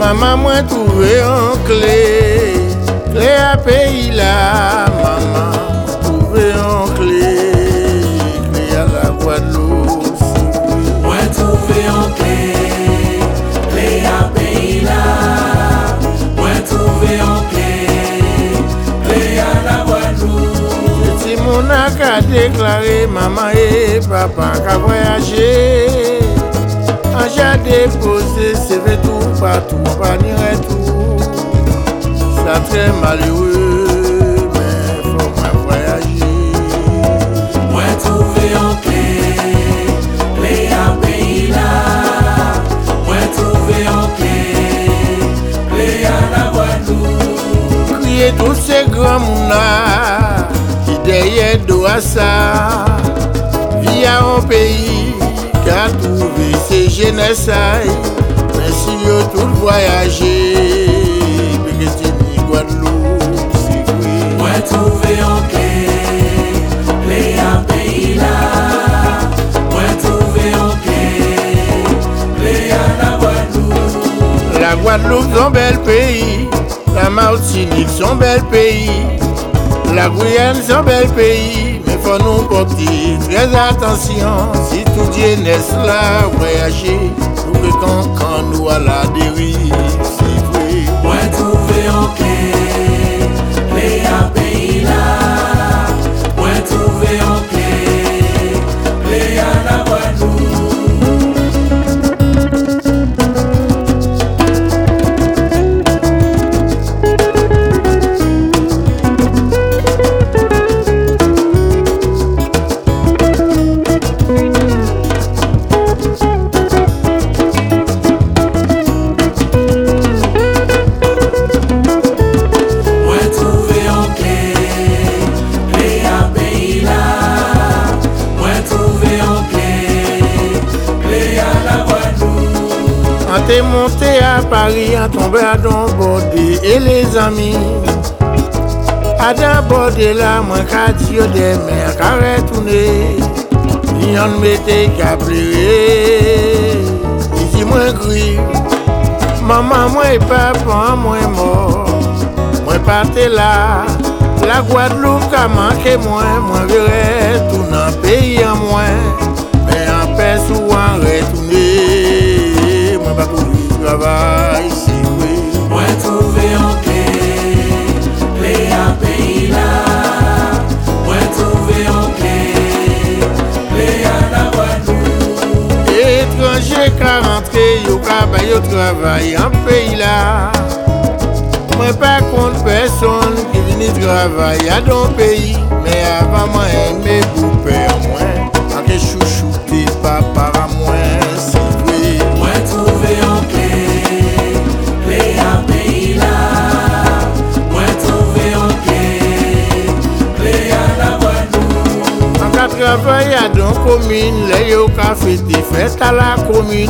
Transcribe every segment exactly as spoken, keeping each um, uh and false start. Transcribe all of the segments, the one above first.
Maman m'a trouvé en clé, clé à pays là. Maman m'a trouvé en clé, clé à la Guadeloupe. Moi trouvé en clé, clé à pays là. Moi trouvé en clé, clé à la Guadeloupe. Si mon a déclaré maman et papa qu'a voyagé. J'ai déposé C V tout partout, pas ni retour. Ça très malheureux, mais faut pas voyager. Moi trouvé en clé, clé à pays là. Moi trouvé en clé, clé à la Guadeloupe. Crier tous ces grands mounas qui derrière Douassa, via un pays qui a trouvé ses jeunesses. Mais si yo tout voyager, Péketini, Guadeloupe, c'est vrai. Moi trouvé en clé, clé à pays là. Moi trouvé en clé, clé à la Guadeloupe. La Guadeloupe, son bel pays. La Martinique, son bel pays. La Guyane, son bel pays. Mais faut nous porter très attention. Si tout Dieu n'est là, voyager. Nous que quand, quand nous à la dérive, c'est vrai. Moi trouvé en clé, clé à pays là. Moi trouvé en clé, clé à la Guadeloupe. T'es monté à Paris, à tomber à Don Bordé et les amis. À Don Bordé là, moi qu'a dit des mères qu'a retourné. Y'en mettait qu'à pleurer. Ici moi gris. Maman moi et papa moi mort. Moi partais là. La Guadeloupe qu'a manqué moi. Moi verrai tout dans le pays en moins. Mais en paix souvent retourné. Moi pas trouvé travail ici, oui. Moi trouvé en clé, clé à pays là. Moi trouvé en clé, clé à la Guadeloupe. Étranger qu'a rentré, yo qu'a bay yo travail en pays là. Moi pas contre personne qui vient travailler à ton pays. Mais avant moi aimer pour père moi. Quand que chouchouté papa à moi, c'est vrai. Moi trouvé en clé, clé à pays là. Moi trouvé en clé, clé à la Guadeloupe. En cas de travail à dans commune, les yo qu'a fait des fêtes à la commune.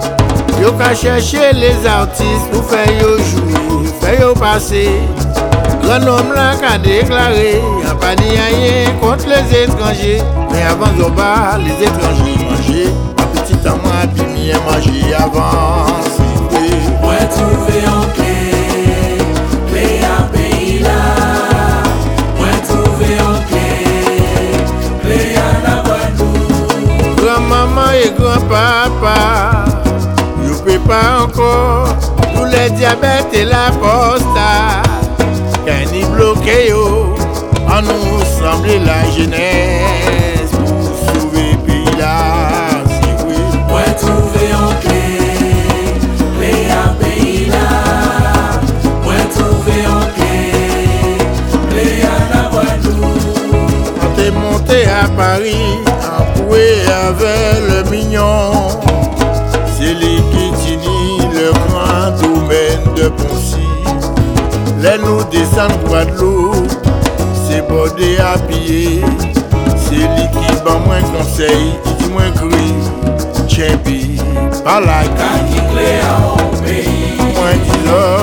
Yo qu'a cherché les artistes pour faire yo jouer, faire yo passer. Grand homme là qu'a déclaré, y'a pas ni rien contre les étrangers. Mais avant Zoba, les étrangers mangeaient. Ma petite à moi, puis bien manger avant. Moi trouvé en clé, clé à pays là. Moi trouvé en clé, clé à la Guadeloupe. Grand-maman et grand-papa, yo peut pas encore. Tous les diabètes et la prostate. Quand ils bloquent yo, à nous sembler la jeunesse pour sauver le pays là, c'est vrai. Moi trouvé en clé, clé à pays là. Moi trouvé en clé, clé à la Guadeloupe. Quand t'es monté à Paris, empoué avec le mignon, c'est les Péketini, le grand domaine de Poncy. Les nous descendent Guadeloupe, c'est bordé à pied. C'est lui qui bat moins conseil, qui dit moins cri. Tiens, puis, pas la Quand il clé à mon pays. moins dit là.